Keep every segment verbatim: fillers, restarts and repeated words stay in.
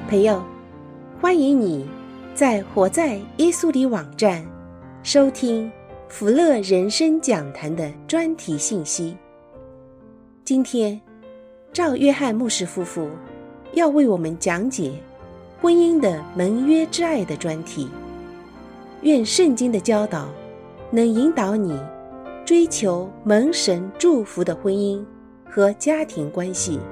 朋友，欢迎你在活在耶稣里网站收听福乐人生讲坛的专题信息。今天赵约翰牧师夫妇要为我们讲解婚姻的盟约之爱的专题。愿圣经的教导能引导你追求蒙神祝福的婚姻和家庭关系。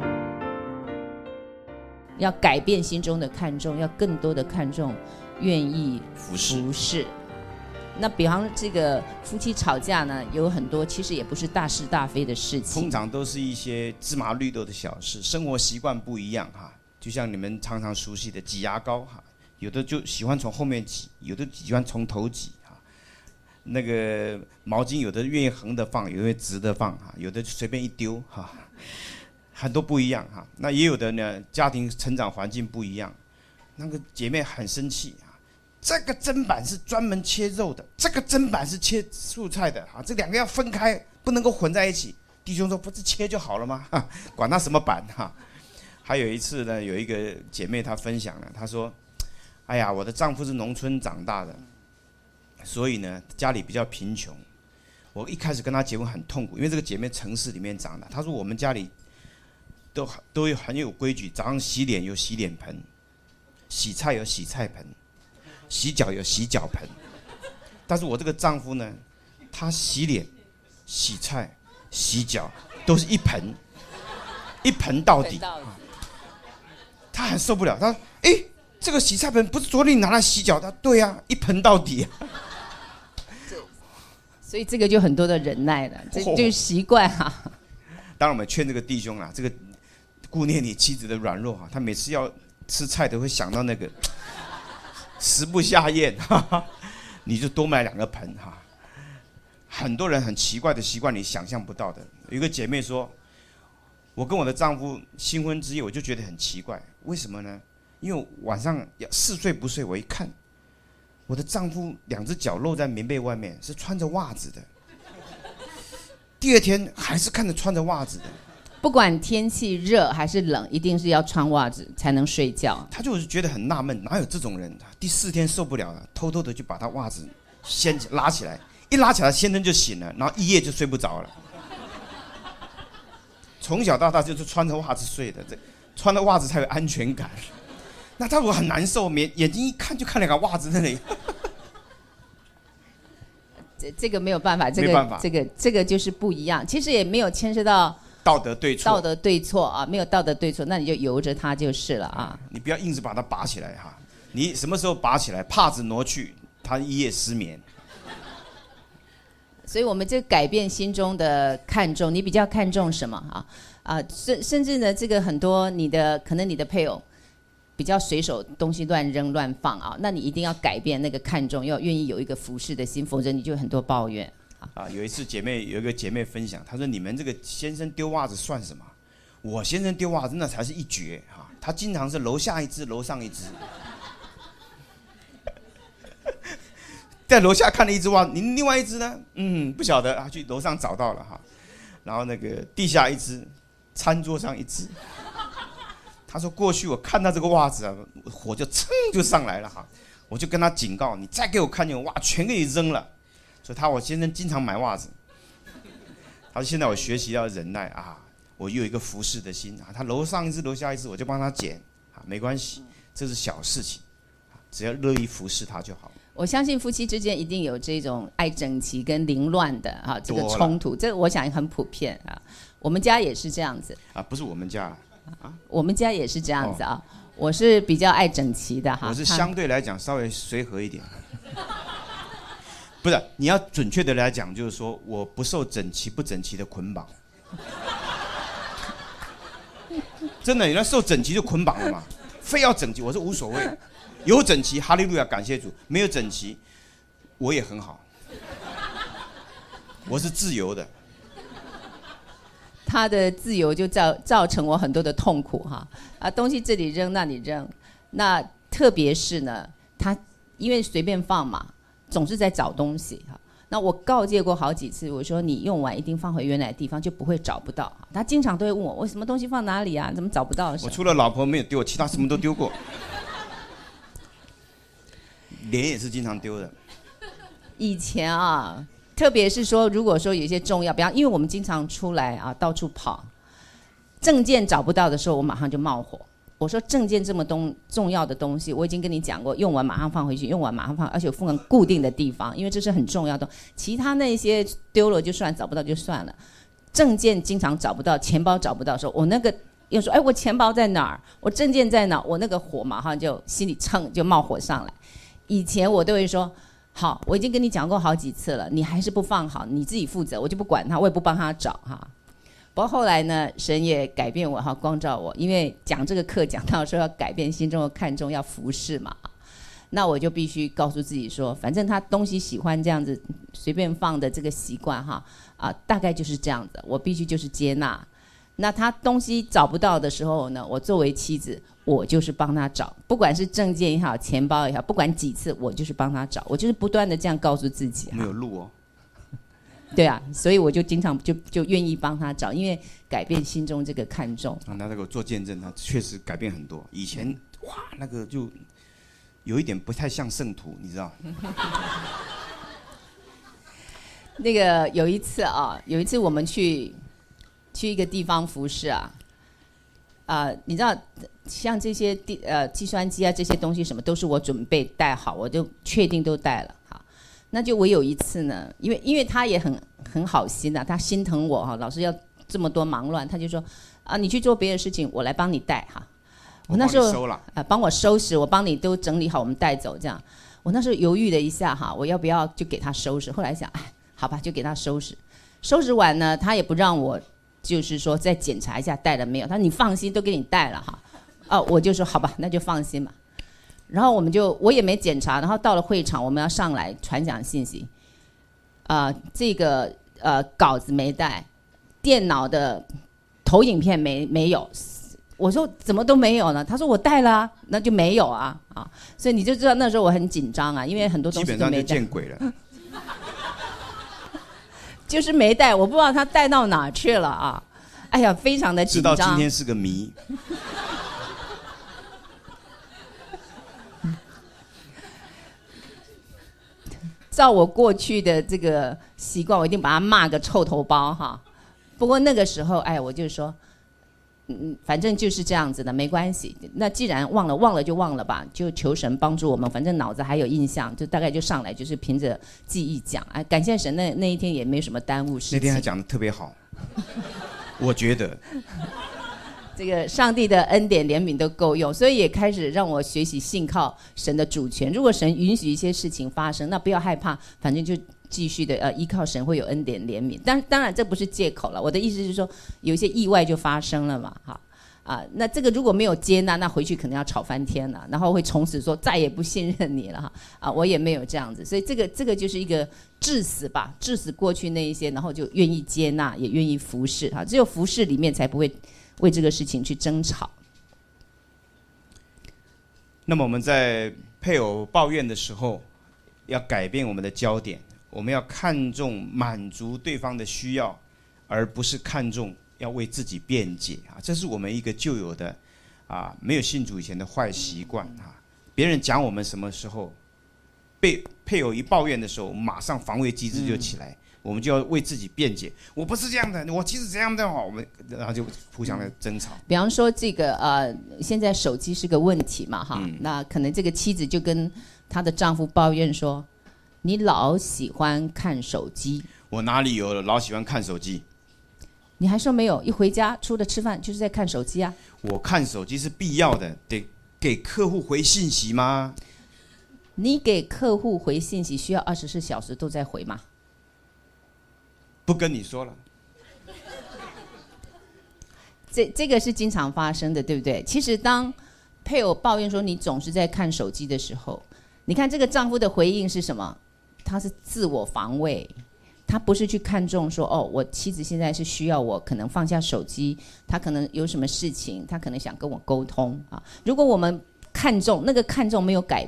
要改变心中的看重，要更多的看重愿意服侍。服侍那比方这个夫妻吵架呢，有很多其实也不是大是大非的事情， 通常都是一些芝麻绿豆的小事，生活习惯不一样哈。就像你们常常熟悉的挤牙膏哈，有的就喜欢从后面挤，有的喜欢从头挤哈。那个毛巾有的愿意横的放，有的直的放哈，有的随便一丢哈。很多不一样哈，那也有的呢，家庭成长环境不一样，那个姐妹很生气啊，这个砧板是专门切肉的，这个砧板是切蔬菜的啊，这两个要分开，不能够混在一起。弟兄说不是切就好了吗？哈，管他什么板哈。还有一次呢，有一个姐妹她分享了，她说：“哎呀，我的丈夫是农村长大的，所以呢家里比较贫穷。我一开始跟她结婚很痛苦，因为这个姐妹城市里面长大。她说我们家里。”都都有很有规矩，早上洗脸有洗脸盆，洗菜有洗菜盆，洗脚有洗脚盆。但是我这个丈夫呢，他洗脸、洗菜、洗脚都是一盆，一盆到底。他很受不了，他说：“哎，这个洗菜盆不是昨天你拿来洗脚的？对呀、啊，一盆到底、啊。” 所以这个就很多的忍耐了，这就是习惯啊。 当然，我们劝这个弟兄啊，这个。顾念你妻子的软弱哈，他每次要吃菜都会想到那个食不下咽，哈哈，你就多买两个盆哈。很多人很奇怪的习惯，你想象不到的。有一个姐妹说，我跟我的丈夫新婚之夜，我就觉得很奇怪，为什么呢？因为晚上似睡不睡，我一看，我的丈夫两只脚露在棉被外面，是穿着袜子的。第二天还是看着穿着袜子的。 不管天气热还是冷，一定是要穿袜子才能睡觉。 他就是觉得很纳闷，哪有这种人？第四天受不了了，偷偷的就把他袜子掀拉起来，一拉起来，先生就醒了，然后一夜就睡不着了。从小到大就是穿着袜子睡的，这穿着袜子才有安全感。那他如果很难受，眼睛一看就看两个袜子那里。 这这个没有办法，这个没办法， 这个这个就是不一样。其实也没有牵涉到。 道德对错， 道德对错啊，没有道德对错，那你就由着它就是了啊。 你不要硬是把它拔起来哈，你什么时候拔起来，帕子挪去，他一夜失眠。 所以我们就改变心中的看重，你比较看重什么啊？啊，甚甚至呢，这个很多你的可能你的配偶比较随手东西乱扔乱放啊，那你一定要改变那个看重，要愿意有一个服侍的心，否则你就很多抱怨。 啊，有一次姐妹有一个姐妹分享，她说：“你们这个先生丢袜子算什么？我先生丢袜子那才是一绝哈、啊！他经常是楼下一只，楼上一只，在楼下看了一只袜子，你另外一只呢？嗯，不晓得啊，去楼上找到了哈。然后那个地下一只，餐桌上一只。他说过去我看到这个袜子啊，火就噌就上来了哈，我就跟他警告，你再给我看见袜，全给你扔了。”所以他我先生经常买袜子，他说现在我学习要忍耐啊，我有一个服侍的心啊，他楼上一只楼下一只我就帮他捡啊，没关系，这是小事情，只要乐意服侍他就好。 我相信夫妻之间一定有这种爱整齐跟凌乱的啊这个冲突，这我想很普遍啊。我们家也是这样子啊，不是我们家啊，我们家也是这样子啊。哦、我是比较爱整齐的哈， 我是相对来讲稍微随和一点。不是，你要准确的来讲，就是说我不受整齐不整齐的捆绑。真的，有人受整齐就捆绑了嘛？非要整齐，我是无所谓。有整齐，哈利路亚，感谢主；没有整齐，我也很好。我是自由的。 他的自由就造造成我很多的痛苦哈啊，东西这里扔那里扔，那特别是呢，他因为随便放嘛。总是在找东西哈， 那我告诫过好几次，我说你用完一定放回原来的地方，就不会找不到。他经常都会问我，我什么东西放哪里啊？怎么找不到？ 我除了老婆没有丢，其他什么都丢过。脸也是经常丢的。 以前啊，特别是说，如果说有一些重要，比方，因为我们经常出来啊，到处跑，证件找不到的时候，我马上就冒火。我说证件这么东重要的东西，我已经跟你讲过，用完马上放回去，用完马上放，而且放固定的地方，因为这是很重要的。其他那些丢了就算，找不到就算了。证件经常找不到，钱包找不到的时候，我那个又说，哎，我钱包在哪儿？我证件在哪儿？我那个火马上就心里蹭就冒火上来。以前我都会说，好，我已经跟你讲过好几次了，你还是不放好，你自己负责，我就不管他，我也不帮他找哈。不过后来呢，神也改变我哈，光照我，因为讲这个课讲到说要改变心中的看重，要服侍嘛，那我就必须告诉自己说，反正他东西喜欢这样子随便放的这个习惯哈啊，大概就是这样的，我必须就是接纳。那他东西找不到的时候呢，我作为妻子，我就是帮他找，不管是证件也好，钱包也好，不管几次，我就是帮他找，我就是不断的这样告诉自己。 没有录哦。 对啊，所以我就经常就就愿意帮他找，因为改变心中这个看重。 啊，那那个做见证，他确实改变很多。以前哇，那个就有一点不太像圣徒，你知道？ 那个有一次啊，有一次我们去去一个地方服侍啊，啊、呃，你知道，像这些地呃计算机啊这些东西什么都是我准备带好，我就确定都带了。那就我有一次呢，因为因为他也很很好心啊，他心疼我哈，老师要这么多忙乱，他就说啊，你去做别的事情，我来帮你带哈。我那时候收了啊，帮我收拾，我帮你都整理好，我们带走这样。我那时候犹豫了一下哈，我要不要就给他收拾？后来想，哎，好吧，就给他收拾。收拾完呢，他也不让我，就是说再检查一下带了没有。他说你放心，都给你带了哈。哦，我就说好吧，那就放心吧。然后我们就我也没检查，然后到了会场，我们要上来传讲信息，啊、呃，这个呃稿子没带，电脑的投影片没没有，我说怎么都没有呢？他说我带了啊，那就没有啊啊，所以你就知道那时候我很紧张啊，因为很多东西都没带。基本上就见鬼了，就是没带，我不知道他带到哪去了啊！哎呀，非常的紧张。 知道今天是个谜。 照我过去的这个习惯，我一定把他骂个臭头包哈。不过那个时候，哎，我就说，嗯，反正就是这样子的，没关系。那既然忘了，忘了就忘了吧，就求神帮助我们。反正脑子还有印象，就大概就上来，就是凭着记忆讲。哎，感谢神，那那一天也没什么耽误事情。 那天还讲得特别好，我觉得。 这个上帝的恩典怜悯都够用，所以也开始让我学习信靠神的主权。如果神允许一些事情发生，那不要害怕，反正就继续的呃依靠神，会有恩典怜悯。当当然这不是借口了，我的意思是说有一些意外就发生了嘛，哈啊，那这个如果没有接纳，那回去可能要吵翻天了，然后会从此说再也不信任你了哈啊，我也没有这样子，所以这个这个就是一个致死吧，致死过去那一些，然后就愿意接纳，也愿意服侍哈，只有服侍里面才不会为这个事情去争吵。 那么我们在配偶抱怨的时候，要改变我们的焦点，我们要看重满足对方的需要，而不是看重要为自己辩解啊！这是我们一个旧有的啊，没有信主以前的坏习惯啊。别人讲我们什么时候，被配偶一抱怨的时候，马上防卫机制就起来。嗯，我们就要为自己辩解，我不是这样的，我其实这样的好，我们然后就互相的争吵。 比方说这个呃，现在手机是个问题嘛，哈、嗯，那可能这个妻子就跟她的丈夫抱怨说：“你老喜欢看手机。” 我哪里有老喜欢看手机？ 你还说没有？一回家除了吃饭就是在看手机啊。 我看手机是必要的，得给客户回信息吗？ 你给客户回信息需要二十四小时都在回吗？ 不跟你说了， 这这个是经常发生的，对不对？其实当配偶抱怨说你总是在看手机的时候，你看这个丈夫的回应是什么？他是自我防卫，他不是去看重说哦，我妻子现在是需要我可能放下手机，他可能有什么事情，他可能想跟我沟通啊。如果我们看重那个看重没有改变，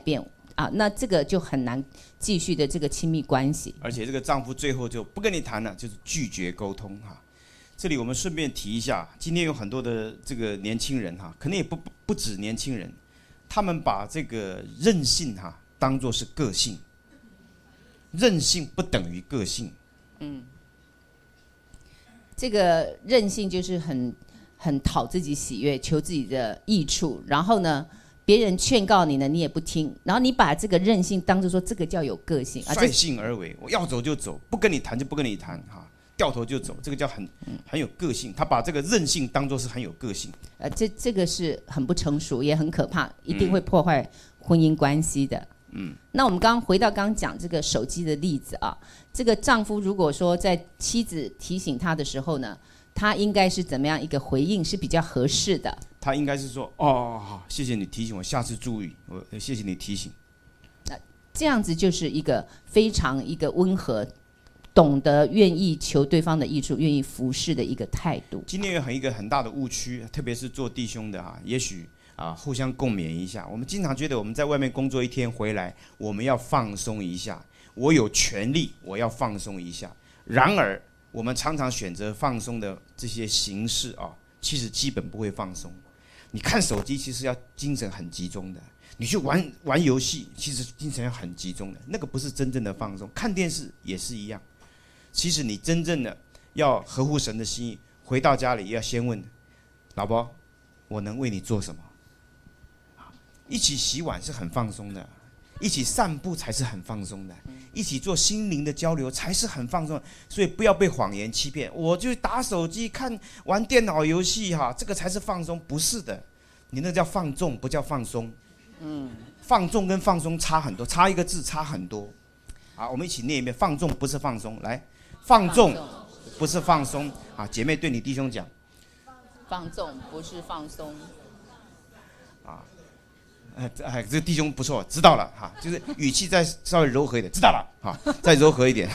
啊，那这个就很难继续的这个亲密关系。 而且这个丈夫最后就不跟你谈了，就是拒绝沟通哈。这里我们顺便提一下，今天有很多的这个年轻人哈，可能也不不止年轻人，他们把这个任性哈当作是个性，任性不等于个性。 嗯，这个任性就是很很讨自己喜悦，求自己的益处，然后呢，别人劝告你呢，你也不听，然后你把这个任性当作说这个叫有个性， 率性而为，我要走就走，不跟你谈就不跟你谈哈，掉头就走，这个叫很很有个性。他把这个任性当作是很有个性， 呃，这这个是很不成熟，也很可怕，一定会破坏婚姻关系的。嗯，那我们刚刚回到刚刚讲这个手机的例子啊，这个丈夫如果说在妻子提醒他的时候呢，他应该是怎么样一个回应是比较合适的？ 他应该是说：“哦，好，谢谢你提醒我，下次注意。我谢谢你提醒。” 那这样子就是一个非常一个温和、懂得愿意求对方的益处、愿意服侍的一个态度。 今天有很一个很大的误区，特别是做弟兄的啊，也许啊互相共勉一下。我们经常觉得我们在外面工作一天回来，我们要放松一下，我有权利，我要放松一下。然而，我们常常选择放松的这些形式啊，其实基本不会放松。你看手机，其实要精神很集中的；你去玩玩游戏，其实精神要很集中的。那个不是真正的放松。看电视也是一样。其实你真正的要合乎神的心意，回到家里要先问老婆：“我能为你做什么？”一起洗碗是很放松的，一起散步才是很放松的，一起做心灵的交流才是很放松的。所以不要被谎言欺骗，我就打手机看玩电脑游戏哈，这个才是放松。不是的，你那叫放纵，不叫放松。嗯，放纵跟放松差很多，差一个字差很多。好，我们一起念一遍：放纵不是放松。来，放纵不是放松。啊，姐妹对你弟兄讲， 放纵不是放松。 啊。哎，哎，这个弟兄不错，知道了哈，就是语气再稍微柔和一点，知道了哈，再柔和一点。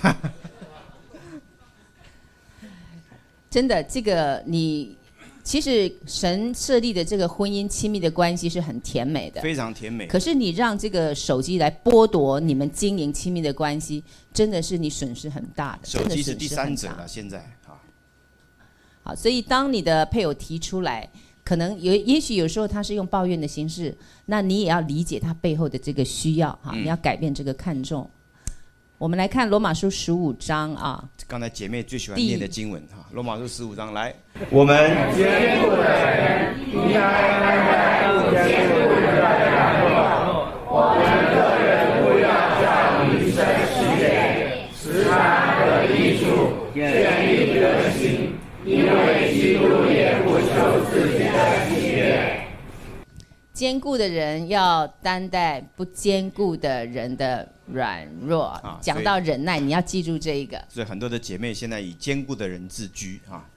真的，这个你其实神设立的这个婚姻亲密的关系是很甜美的， 非常甜美。 可是你让这个手机来剥夺你们经营亲密的关系，真的是你损失很大的。 手机是第三者了，现在啊。 好，所以当你的配偶提出来，可能有，也许有时候他是用抱怨的形式，那你也要理解他背后的这个需要哈，嗯、你要改变这个看重。我们来看罗马书十五章啊， 刚才姐妹最喜欢念的经文哈，罗马书十五章来，我们坚固的人应该担待不坚固的人软弱，我们个人不要叫民生事业，时常得益处，建立德行。因为基督也不求自己的喜悦。 坚固的人要担待不坚固的人的软弱。啊、讲到忍耐，你要记住这一个。 所以很多的姐妹现在以坚固的人自居啊。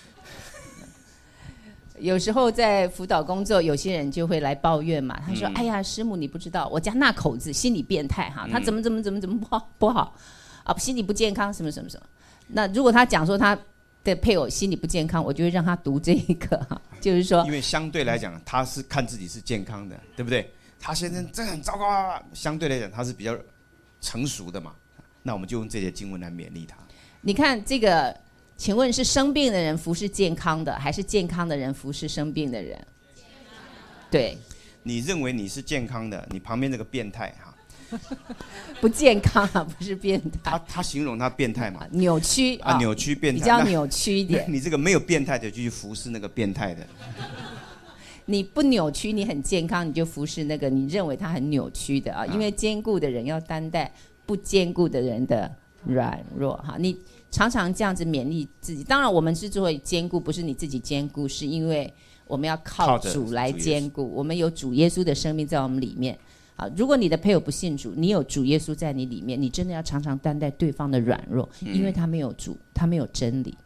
有时候在辅导工作，有些人就会来抱怨嘛，他说：“嗯、哎呀，师母你不知道，我家那口子心理变态哈，他怎么怎么怎么怎么不好不好啊，心理不健康什么什么什么。”那如果他讲说他的配偶心理不健康，我就会让他读这一个哈，就是说， 因为相对来讲，他是看自己是健康的，对不对？他先生这很糟糕啊，相对来讲他是比较成熟的嘛。那我们就用这些经文来勉励他。 你看这个，请问是生病的人服侍健康的，还是健康的人服侍生病的人？对， 你认为你是健康的，你旁边这个变态哈。 不健康啊，不是变态。 他他形容他变态嘛？ 扭曲啊，扭曲变态， 比较扭曲一点。 你这个没有变态的就去服侍那个变态的。 你不扭曲，你很健康，你就服侍那个你认为他很扭曲的啊。因为坚固的人要担待不坚固的人的软弱哈。你常常这样子勉励自己。当然，我们是作为坚固，不是你自己坚固，是因为我们要靠主来坚固。我们有主耶稣的生命在我们里面。啊，如果你的配偶不信主，你有主耶稣在你里面，你真的要常常担待对方的软弱，因为他没有主，他没有真理。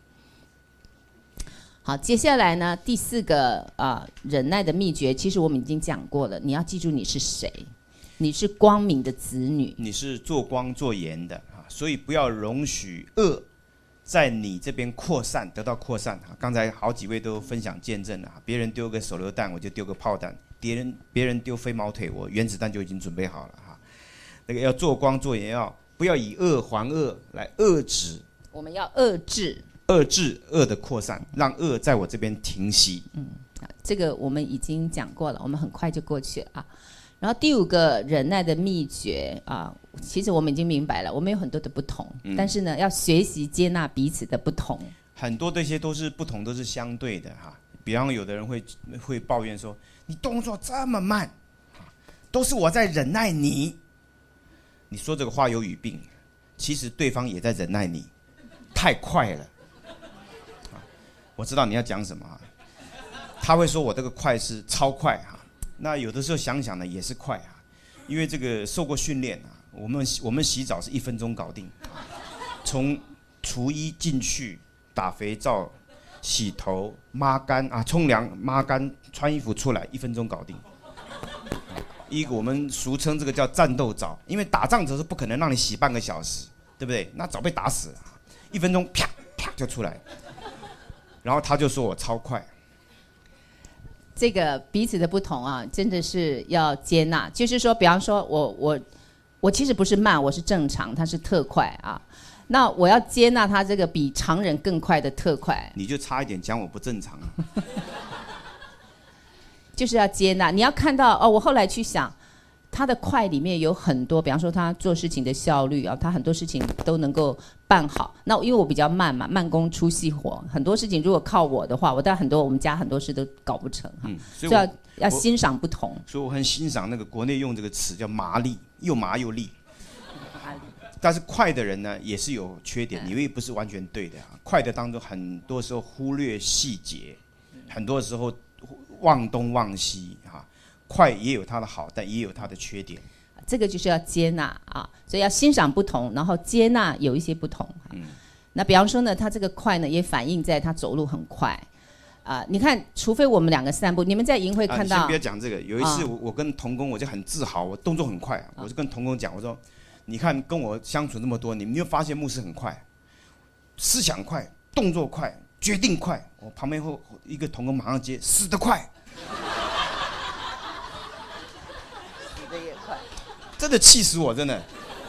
好，接下来呢，第四个啊、呃，忍耐的秘诀，其实我们已经讲过了。你要记住你是谁，你是光明的子女， 你是做光做盐的啊，所以不要容许恶在你这边扩散，得到扩散啊。刚才好几位都分享见证了，别人丢个手榴弹，我就丢个炮弹。 别人别人丢飞毛腿，我原子弹就已经准备好了哈。那个要做光做盐，要不要以恶还恶来遏止？ 我们要遏制， 遏制恶的扩散，让恶在我这边停息。 嗯，这个我们已经讲过了，我们很快就过去了啊。然后第五个忍耐的秘诀啊，其实我们已经明白了，我们有很多的不同，嗯、但是呢，要学习接纳彼此的不同。 很多这些都是不同，都是相对的哈。比方有的人会会抱怨说，你动作这么慢，都是我在忍耐你。你说这个话有语病，其实对方也在忍耐你，太快了。我知道你要讲什么，他会说我这个快是超快哈。那有的时候想想呢，也是快啊，因为这个受过训练啊。我们我们洗澡是一分钟搞定，从除衣进去、打肥皂、洗头、抹干啊、冲凉、抹干、穿衣服出来，一分钟搞定。一个我们俗称这个叫战斗澡，因为打仗的时候不可能让你洗半个小时，对不对？那早被打死了，一分钟啪啪就出来。然后他就说我超快。 这个彼此的不同啊，真的是要接纳。就是说，比方说我我我其实不是慢，我是正常，他是特快啊。那我要接纳他这个比常人更快的特快。 你就差一点讲我不正常啊。 就是要接纳，你要看到哦。我后来去想，他的快里面有很多，比方说他做事情的效率啊，他很多事情都能够办好。那因为我比较慢嘛，慢工出细活，很多事情如果靠我的话，我当然很多我们家很多事都搞不成哈。嗯、所以要要欣赏不同。 所以我很欣赏那个国内用这个词叫麻利，又麻又利。但是快的人呢，也是有缺点，因为不是完全对的啊。快的当中，很多时候忽略细节，很多时候忘东忘西哈。快也有它的好，但也有它的缺点。 这个就是要接纳啊，所以要欣赏不同，然后接纳有一些不同。嗯，那比方说呢，他这个快呢，也反映在他走路很快啊、呃。你看，除非我们两个散步，你们在营会看到。啊、 先不要讲这个。有一次我，我跟童工，我就很自豪，我动作很快，我就跟童工讲，我说：“你看跟我相处那么多，你们有发现牧师很快，思想快，动作快，决定快。”我旁边后一个童工马上接：“死得快。”真的气死我，真的。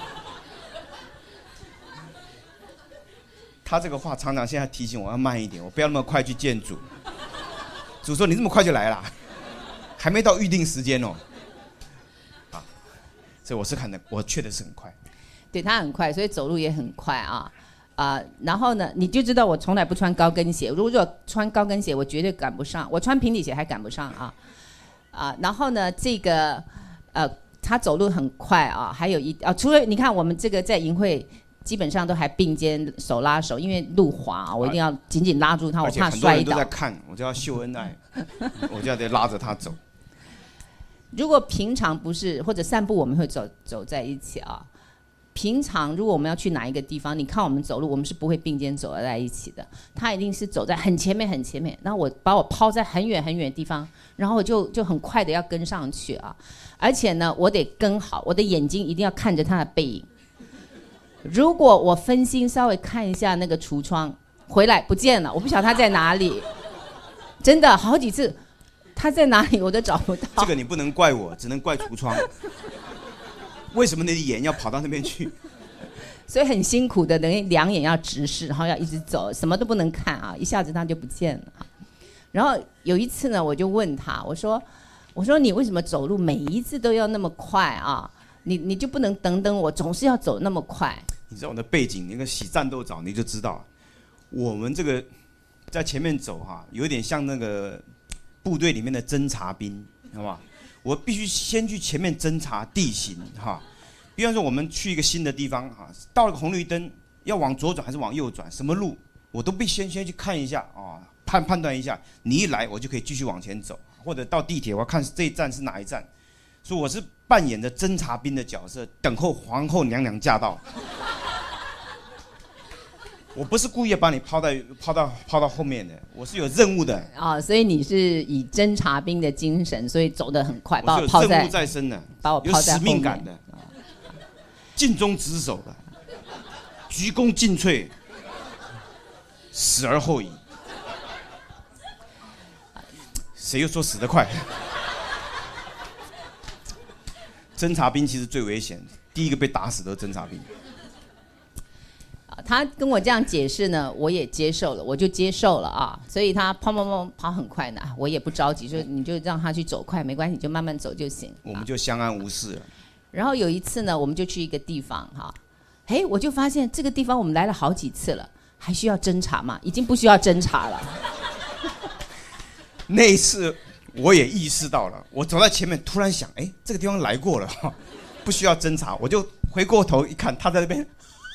他这个话常常现在提醒我要慢一点，我不要那么快去见主。主说你这么快就来了，还没到预定时间哦。啊，所以我是看的，我确实是很快。 对，他很快，所以走路也很快啊啊、呃。然后呢，你就知道我从来不穿高跟鞋，如果穿高跟鞋，我绝对赶不上，我穿平底鞋还赶不上啊啊、呃。然后呢，这个呃。他走路很快啊，还有一啊，除了你看我们这个在营会基本上都还并肩手拉手，因为路滑啊，我一定要紧紧拉住他，我怕摔倒。而且很多人都在看，我就要秀恩爱，我就要得拉着他走。 如果平常不是或者散步，我们会走走在一起啊。平常如果我们要去哪一个地方，你看我们走路，我们是不会并肩走在一起的。他一定是走在很前面很前面，然后我把我抛在很远很远的地方，然后我就就很快的要跟上去啊。而且呢，我得跟好，我的眼睛一定要看着他的背影。如果我分心稍微看一下那个橱窗，回来不见了，我不晓得他在哪里。真的好几次，他在哪里我都找不到。 这个你不能怪我，只能怪橱窗。为什么你的眼要跑到那边去？ 所以很辛苦的，等于两眼要直视，然后要一直走，什么都不能看啊，一下子他就不见了。然后有一次呢，我就问他，我说：“我说你为什么走路每一次都要那么快啊？你你就不能等等我，总是要走那么快？” 你知道我的背景，那个洗战斗澡你就知道，我们这个在前面走哈、啊，有点像那个部队里面的侦察兵，好不好？我必须先去前面侦查地形哈，比方说我们去一个新的地方哈，到了个红绿灯，要往左转还是往右转，什么路我都必须先先去看一下啊，判判断一下。你一来，我就可以继续往前走，或者到地铁，我要看这一站是哪一站。所以我是扮演着侦察兵的角色，等候皇后娘娘驾到。我不是故意把你抛在抛到抛到后面的，我是有任务的啊、哦，所以你是以侦察兵的精神，所以走得很快，把我抛在任务在身的， 把我抛在后面， 有使命感的，尽忠职守的，鞠躬尽瘁，死而后已。谁又说死得快？ 侦察兵其实最危险，第一个被打死的是侦察兵。 他跟我这样解释呢，我也接受了，我就接受了啊。所以他跑跑跑跑很快呢，我也不着急，说你就让他去走快，没关系，你就慢慢走就行。 我们就相安无事了。 然后有一次呢，我们就去一个地方哈，哎，我就发现这个地方我们来了好几次了，还需要侦查吗？已经不需要侦查了。 那一次我也意识到了，我走在前面，突然想，哎，这个地方来过了，不需要侦查，我就回过头一看，他在那边。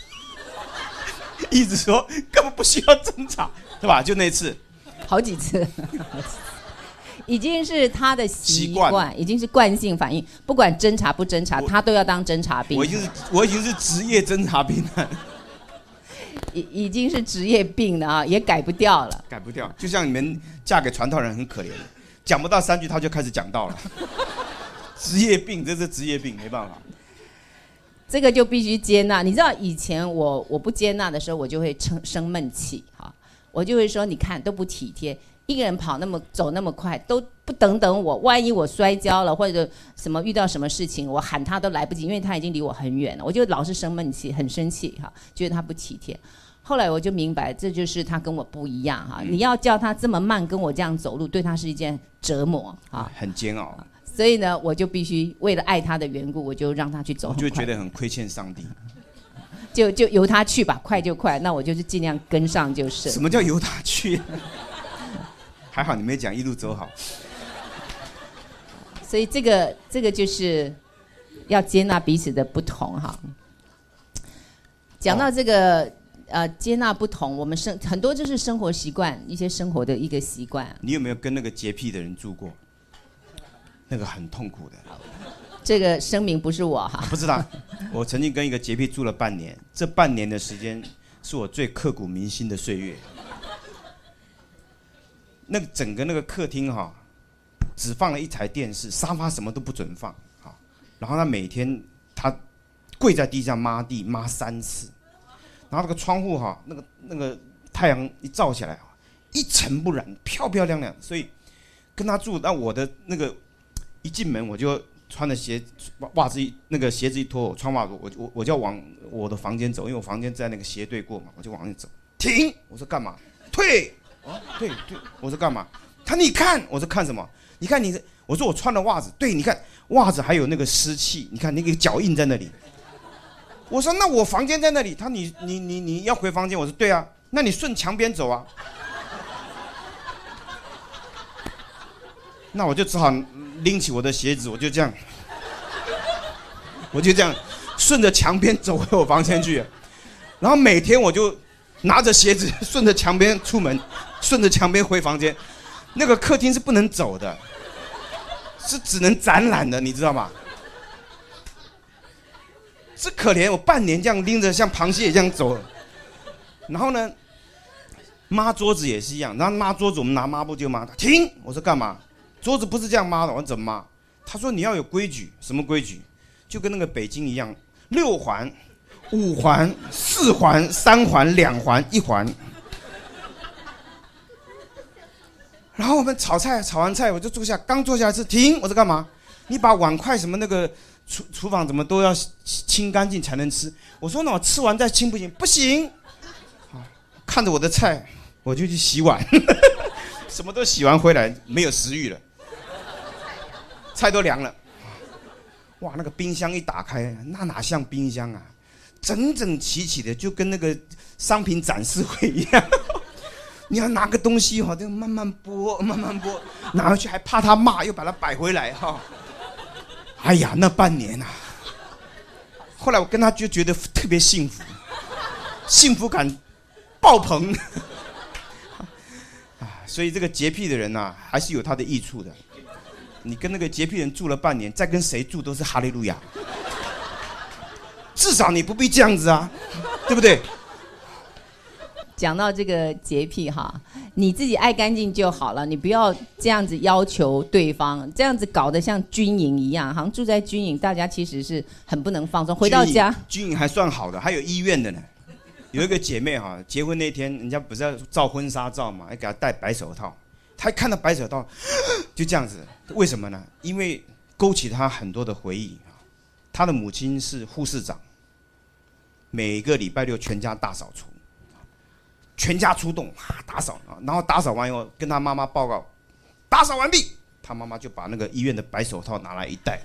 一直说根本不需要侦查，对吧？就那次， 好几次，已经是他的习惯，已经是惯性反应。不管侦查不侦查，他都要当侦察兵。 我已经是我已经是职业侦察兵了， 已已经是职业病了啊，也改不掉了， 改不掉。就像你们嫁给传道人很可怜，讲不到三句他就开始讲道了，职业病，这是职业病，没办法。 这个就必须接纳。你知道以前我我不接纳的时候，我就会生生闷气哈，我就会说，你看都不体贴，一个人跑那么走那么快，都不等等我，万一我摔跤了或者什么遇到什么事情，我喊他都来不及，因为他已经离我很远了，我就老是生闷气，很生气哈，觉得他不体贴。后来我就明白，这就是他跟我不一样哈。你要叫他这么慢跟我这样走路，对他是一件折磨啊， 很煎熬。 所以呢，我就必须为了爱他的缘故，我就让他去走很快。 我就觉得很亏欠上帝， 就就由他去吧，快就快。那我就是尽量跟上就是。 什么叫由他去？还好你没讲一路走好。 所以这个这个就是要接纳彼此的不同哈。讲到这个、哦、呃接纳不同，我们生很多就是生活习惯，一些生活的一个习惯。 你有没有跟那个洁癖的人住过？那个很痛苦的。 这个声明不是我哈， 不知道。我曾经跟一个洁癖住了半年，这半年的时间是我最刻骨铭心的岁月。那个整个那个客厅哈，只放了一台电视，沙发什么都不准放哈。然后他每天他跪在地上抹地抹三次，然后那个窗户哈，那个那个太阳一照起来，一尘不染，漂漂亮亮。所以跟他住，那我的那个。一进门我就穿着鞋袜子一那个鞋子一脱，我穿袜子我我我就要往我的房间走，因为我房间在那个斜对过嘛，我就往那走。停！我说干嘛？退！哦，对对，我说干嘛？他你看，我说看什么？你看你，我说我穿了袜子，对，你看袜子还有那个湿气，你看那个脚印在那里。我说那我房间在那里，他你你你你要回房间？我说对啊，那你顺墙边走啊。那我就只好拎起我的鞋子，我就这样，我就这样顺着墙边走回我房间去。然后每天我就拿着鞋子顺着墙边出门，顺着墙边回房间。那个客厅是不能走的，是只能展览的，你知道吗？是可怜，我半年这样拎着像螃蟹这样走。然后呢，抹桌子也是一样，然后抹桌子我们拿抹布就抹。停！我说干嘛？桌子不是这样抹的，我怎么抹？他说你要有规矩，什么规矩？就跟那个北京一样，六环、五环、四环、三环、两环、一环。然后我们炒菜，炒完菜我就坐下，刚坐下是停，我说干嘛？你把碗筷什么那个厨厨房怎么都要清干净才能吃。我说那我吃完再清不行？不行。看着我的菜，我就去洗碗，什么都洗完回来没有食欲了。菜都凉了，哇！那个冰箱一打开，那哪像冰箱啊，整整齐齐的，就跟那个商品展示会一样。你要拿个东西哈，就慢慢剥，慢慢剥，拿回去还怕他骂，又把它摆回来哈。哎呀，那半年啊，后来我跟他就觉得特别幸福，幸福感爆棚。啊，所以这个洁癖的人啊，还是有他的益处的。你跟那个洁癖人住了半年，再跟谁住都是哈利路亚。至少你不必这样子啊，对不对？ 讲到这个洁癖哈，你自己爱干净就好了，你不要这样子要求对方，这样子搞得像军营一样，好像住在军营，大家其实是很不能放松。回到家， 军营还算好的，还有医院的呢。有一个姐妹哈，结婚那天，人家不是要照婚纱照嘛，还给她戴白手套。她一看到白手套，就这样子，为什么呢？因为勾起她很多的回忆。 他的母亲是护士长，每个礼拜六全家大扫除，全家出动打扫，然后打扫完以后跟他妈妈报告，打扫完毕，他妈妈就把那个医院的白手套拿来一戴，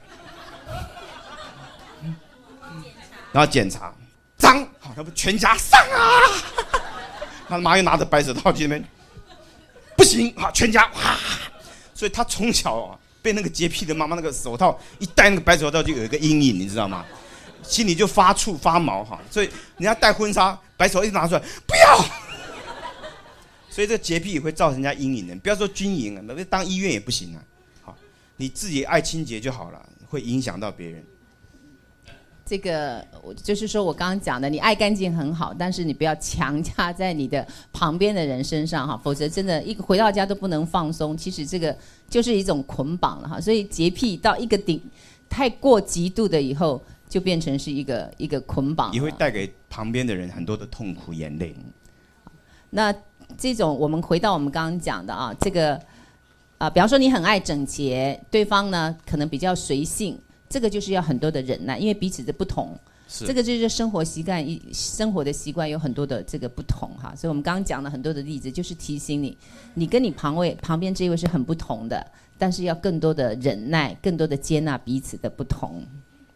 然后检查脏，好，要不全家上啊！他妈又拿着白手套去那边，不行啊，全家哇！所以他从小啊被那个洁癖的妈妈那个手套一戴，那个白手套就有一个阴影，你知道吗？心里就发怵发毛哈。所以人家戴婚纱，白手一拿出来，不要。所以这洁癖也会造成人家阴影的，不要说军营啊，当医院也不行啊。好，你自己爱清洁就好了，会影响到别人。 这个就是说我刚刚讲的，你爱干净很好，但是你不要强加在你的旁边的人身上哈，否则真的一个回到家都不能放松。其实这个就是一种捆绑了哈，所以洁癖到一个顶太过极度的以后，就变成是一个一个捆绑， 也会带给旁边的人很多的痛苦眼泪。 那这种我们回到我们刚刚讲的啊，这个啊、呃，比方说你很爱整洁，对方呢可能比较随性。这个就是要很多的忍耐，因为彼此的不同，这个就是生活习惯，生活的习惯有很多的这个不同哈。所以我们刚刚讲了很多的例子，就是提醒你，你跟你旁位旁边这位是很不同的，但是要更多的忍耐，更多的接纳彼此的不同。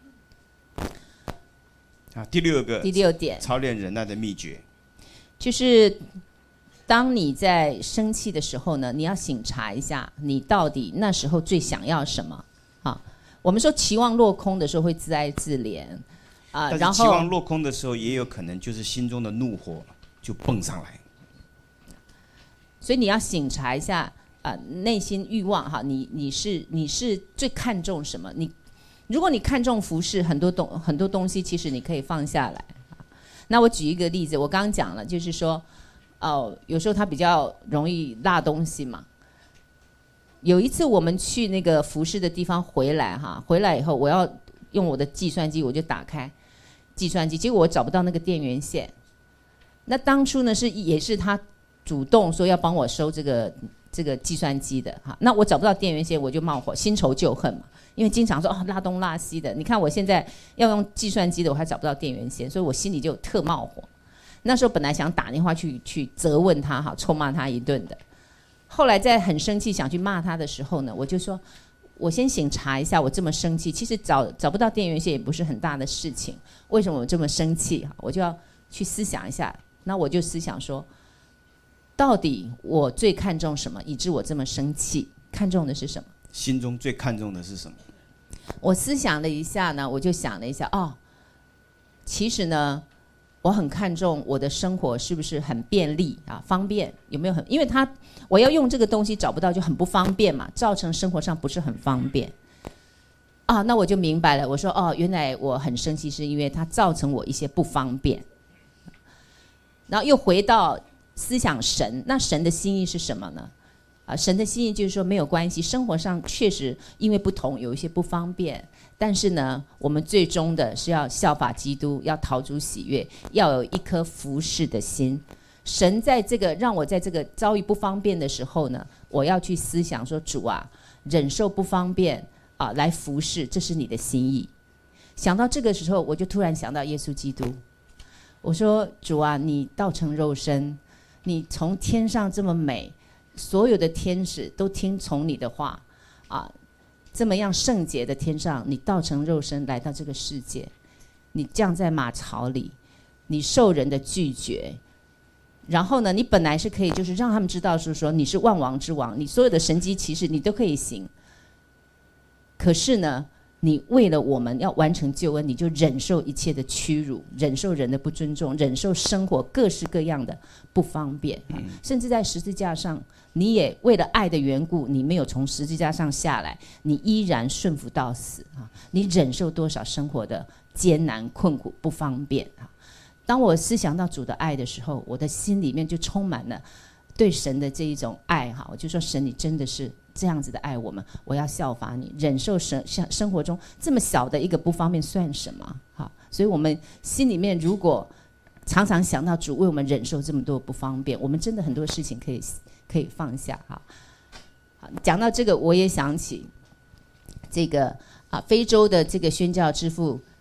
啊，第六个， 第六点， 操练忍耐的秘诀， 就是当你在生气的时候呢，你要省察一下，你到底那时候最想要什么啊？我们说期望落空的时候会自哀自怜，啊、呃，然后期望落空的时候也有可能就是心中的怒火就蹦上来， 所以你要省察一下啊、呃，内心欲望哈，你你是你是最看重什么？你如果你看重服饰，很多东很多东西其实你可以放下来。那我举一个例子，我刚刚讲了，就是说，哦、呃，有时候他比较容易落东西嘛。有一次我们去那个服饰的地方回来哈，回来以后我要用我的计算机，我就打开计算机，结果我找不到那个电源线。那当初呢是也是他主动说要帮我收这个这个计算机的哈，那我找不到电源线，我就冒火，新仇旧恨嘛，因为经常说哦拉东拉西的，你看我现在要用计算机的，我还找不到电源线，所以我心里就特冒火。那时候本来想打电话去去责问他哈，臭骂他一顿的。后来在很生气想去骂他的时候呢，我就说，我先省察一下，我这么生气，其实找找不到电源线也不是很大的事情，为什么我这么生气？我就要去思想一下。那我就思想说，到底我最看重什么，以致我这么生气？看重的是什么？ 心中最看重的是什么？ 我思想了一下呢，我就想了一下，哦，其实呢。我很看重我的生活是不是很便利啊，方便有没有很？因为他我要用这个东西找不到就很不方便嘛，造成生活上不是很方便啊。那我就明白了，我说哦，原来我很生气是因为它造成我一些不方便。然后又回到思想神，那神的心意是什么呢？啊，神的心意就是说没有关系，生活上确实因为不同有一些不方便，但是呢，我们最终的是要效法基督，要讨主喜悦，要有一颗服侍的心。神在这个让我在这个遭遇不方便的时候呢，我要去思想说，主啊，忍受不方便啊，来服侍，这是你的心意。想到这个时候，我就突然想到耶稣基督。我说，主啊，你道成肉身，你从天上这么美。所有的天使都听从你的话啊，这么样圣洁的天上，你道成肉身来到这个世界，你降在马槽里，你受人的拒绝，然后呢，你本来是可以就是让他们知道是说你是万王之王，你所有的神迹奇事你都可以行，可是呢，你为了我们要完成救恩，你就忍受一切的屈辱，忍受人的不尊重，忍受生活各式各样的不方便，嗯、甚至在十字架上，你也为了爱的缘故，你没有从十字架上下来，你依然顺服到死啊！你忍受多少生活的艰难困苦不方便啊！当我思想到主的爱的时候，我的心里面就充满了对神的这一种爱哈！我就说神，你真的是这样子的爱我们，我要效法你，忍受生生活中这么小的一个不方便算什么？好，所以我们心里面如果常常想到主为我们忍受这么多不方便，我们真的很多事情可以可以放下哈。好，讲到这个，我也想起这个啊，非洲的这个宣教之父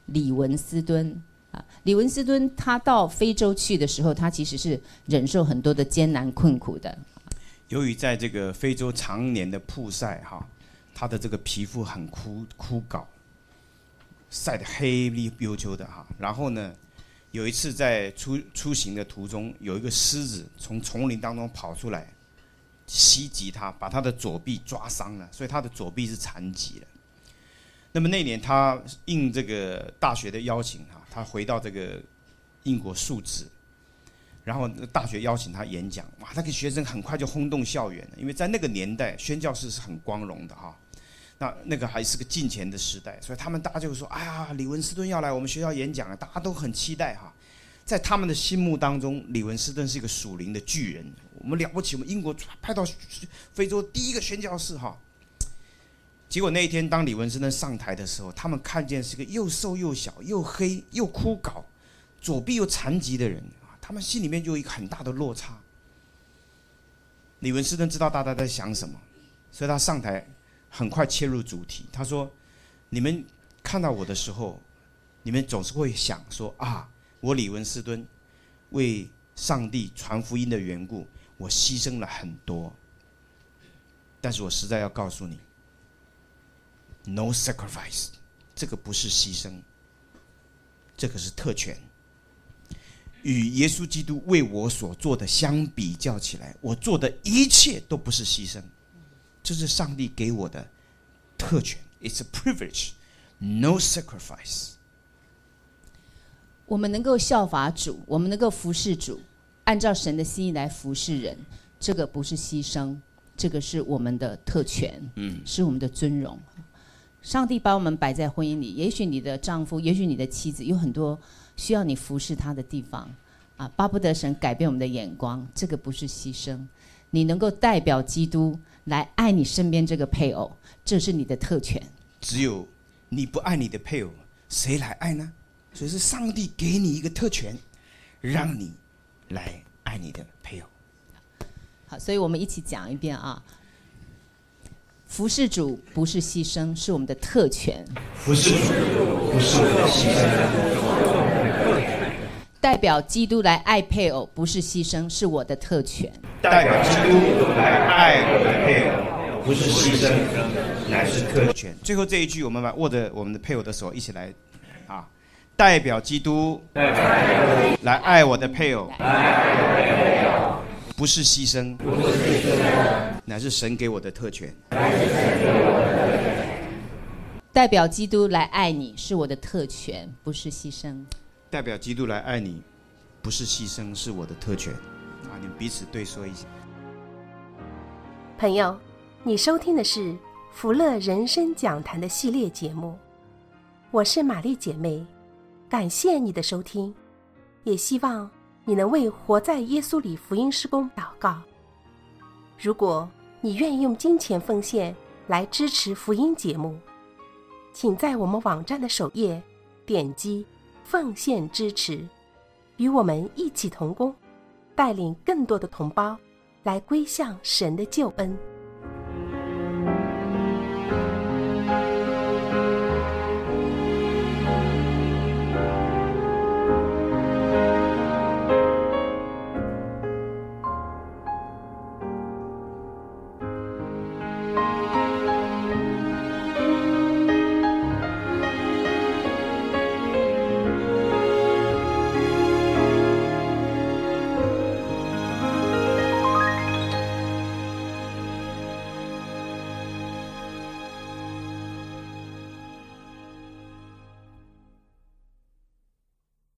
李文斯敦啊。李文斯敦他到非洲去的时候，他其实是忍受很多的艰难困苦的。 由于在这个非洲常年的曝晒哈，他的这个皮肤很枯枯槁，晒得黑里幽秋的哈。然后呢，有一次在出出行的途中，有一个狮子从丛林当中跑出来，袭击他，把他的左臂抓伤了，所以他的左臂是残疾了。那么那年他应这个大学的邀请哈，他回到这个英国述职。然后大学邀请他演讲，哇，那个学生很快就轰动校园了，因为在那个年代，宣教士是很光荣的哈。那那个还是个金钱的时代，所以他们大家就说：“哎呀，李文斯顿要来我们学校演讲了，大家都很期待哈。”在他们的心目当中，李文斯顿是一个属灵的巨人，我们了不起，我们英国派到非洲第一个宣教士哈。结果那一天，当李文斯顿上台的时候，他们看见是个又瘦又小、又黑又枯槁、左臂又残疾的人。他们心里面就有一个很大的落差。李文斯顿知道大家在想什么，所以他上台很快切入主题。他说：“你们看到我的时候，你们总是会想说啊，我李文斯顿为上帝传福音的缘故，我牺牲了很多。但是我实在要告诉你 ，no sacrifice， 这个不是牺牲，这个是特权。”与耶稣基督为我所做的相比较起来，我做的一切都不是牺牲，这是上帝给我的特权。It's a privilege, no sacrifice。 我们能够效法主，我们能够服侍主，按照神的心意来服侍人，这个不是牺牲，这个是我们的特权，嗯，是我们的尊荣。上帝把我们摆在婚姻里，也许你的丈夫，也许你的妻子，有很多需要你服侍他的地方啊，巴不得神改变我们的眼光，这个不是牺牲。你能够代表基督来爱你身边这个配偶，这是你的特权。 只有你不爱你的配偶，谁来爱呢？所以是上帝给你一个特权，让你来爱你的配偶。 好，所以我们一起讲一遍啊。服侍主不是牺牲，是我们的特权。 服侍主不是我的牺牲， 代表基督来爱配偶不是牺牲，是我的特权。 代表基督来爱我的配偶不是牺牲，乃是特权。最后这一句，我们把握着我们的配偶的手，一起来啊！代表基督来爱我的配偶，不是牺牲，乃是神给我的特权。 代表基督来爱你是我的特权，不是牺牲。 代表基督来爱你，不是牺牲，是我的特权。啊，你们彼此对说一下。 朋友，你收听的是福乐人生讲坛的系列节目，我是玛丽姐妹，感谢你的收听，也希望你能为活在耶稣里福音事工祷告。如果你愿意用金钱奉献来支持福音节目，请在我们网站的首页点击奉献支持，与我们一起同工，带领更多的同胞来归向神的救恩。